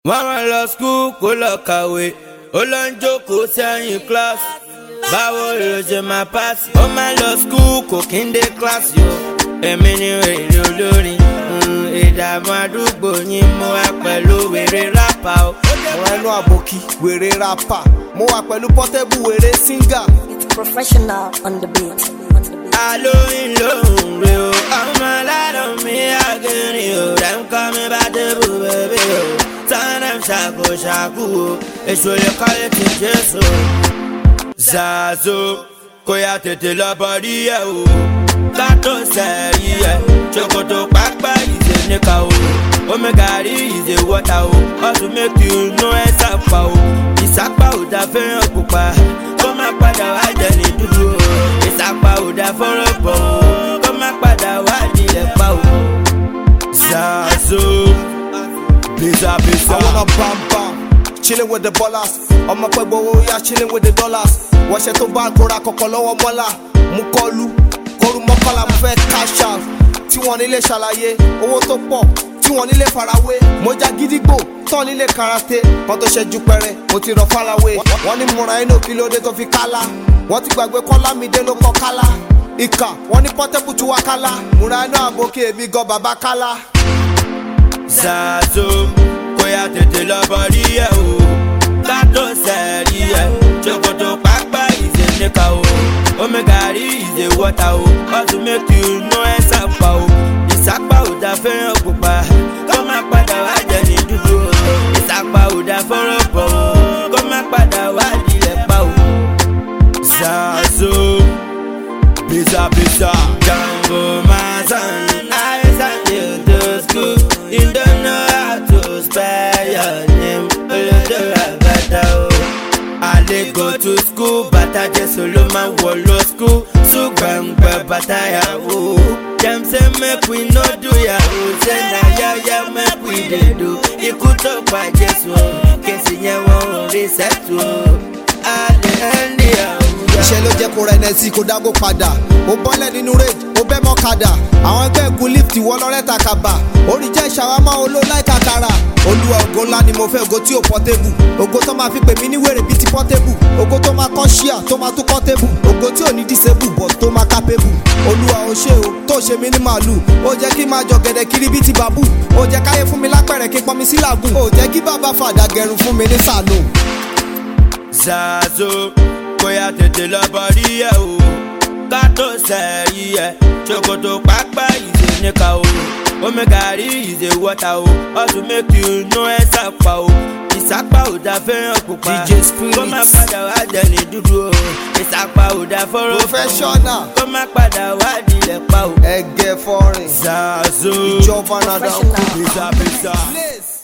Mama lọ school kó lọ kàwé, ó lọ ń jókòó sẹ́yìn class. Báwo ló ṣe máa pass? Ó máa lọ school kò kí ń dé class yo. Èmi ni wèrè olórin, ìdààmú àdúgbò yín mú wá pẹ̀lú wèrè rápà o. Ọ̀rọ̀ ẹnu àbòkí wèrè rápà, mo wà pẹ̀lú Portable wèrè singer. It's professional on the beat. Alóyin lóhùn rè o, ọmọ aládùn mi àgẹ̀rì o. Dem call me Portable baby o. Tánàm ṣàkóṣàkó o, èso lè kọ́lé ti Jésù. Zazo, kó yá tètè lọ bọ́dí ẹ̀ o. Kátó sẹ́rí ẹ̀, ṣòkòtò pápá ìdè níkà o. Omegari ìdè wọ́tà o, ọ̀tún méjì inú ẹ̀ sàpà o. Ìsàpá ò dá fẹ́ràn pupa, kó má padà wá jẹ ní dúdú o. Ìsàpá ò dá fọ́rọ̀ bọ̀ o, kó má padà wá nílẹ̀ pa o. Zazo, pizza. I wanna bam, chillin' with the ballers. Ọmọ pẹ́ gbowó yá chillin' with the dollars. Wọ́ṣẹ́ tó bá kóra kọ̀kọ́ lọ́wọ́ mọ́lá. Mú kọlu, kọlu mọ́kànlá mo fẹ́ cash out. Tí wọ́n nílé ṣàlàyé, owó tó pọ̀, tí wọ́n nílé farawé. Mo já gídígbò, tán nílé karate. Wọ́n tó ṣẹ́jú pẹrẹ, mo ti rọ farawé. Wọ́n ní múra inú kí ló dé tó fi kálá. Wọ́n ti gbàgbé Kọ́lá mi dé ló kọ́ kálá. Ìkà, wọ́n ní Portable tí wá kálá. Múra inú àbókè èmi gan bàbá kálá. Zazo, kó yá tètè lọ bọ́dí ẹ̀ o. Kátó sẹ́rí ẹ̀, ṣòkòtò pápá ìdè níkà o. Omegari ìdè wọ́tà o, ọ̀tún méjì inú ẹ̀ sàpà o. Ìsàpá ò dá fẹ́ràn pupa, kó má padà wá jẹ ní dúdú o. Ìsàpá ò dá fọ́rọ̀ bọ̀ o, kó má padà wá nílẹ̀ pa o. Zazo, pizza. Django Manson, I send you to school. You don't know how to spell your name. I go to school, but I just solo man wallow school. So gbangba bataya o. Dem say make we no do yahoo. Say na ya make we dey do. Ikú tó pa Jésù o, kèsì yẹn wọ́n reset o. Àlẹ́ yahoo. Iṣẹ́ ló jẹ́ kó rẹ̀ nẹ́sì kó dágó padà. Ó bọ́lẹ̀ nínú rage, ó bẹ́ mọ́kadà. Àwọn ẹgbẹ́ ẹ̀kú lift wọ́n lọ́rẹ́ takaba. Orí jẹ́ ṣàwámọ́ olóláìkàkàrà. Olúwa ògo ńlá ni mo fẹ́, ògo tí ò Portable. Ògo tó máa fi pè mí ní wèrè bíi ti Portable. Ògo tó máa kọ́ ṣíà tó máa tún Portable. Ògo tí ò ní disable but tó máa capable. Olúwa ó ṣe o, tó ṣe mí ní màálù. Ó jẹ́ kí máa jọ gẹ̀dẹ̀ kiri bíi ti bàbú. Ó jẹ́ káyé fún mi lápẹ̀rẹ̀ kí pọ́n mi sí làgùn. Ó jẹ́ kí bàbá fàdà gẹrun fún mi ní sàlùn. Zazo, kó yá tètè lọ bọ́dí ẹ̀ o. Kátó sẹ́rí ẹ̀, ṣòkòtò pápá ìdè níkà o. Omegari ìdè wọ́tà o, ọ̀tún méjì inú ẹ̀ sàpà o. Ìsàpá ò dá fẹ́ràn pupa, DJ Spirit. kó má padà wá jẹ ní dúdú o. Ìsàpá ò dá fọ́rọ̀ bọ̀ o, Professional. kó má padà wá nílẹ̀ pa o. Ẹgẹ fọrin. Zazo, Ìjọba nàdà kú. pizza. Place.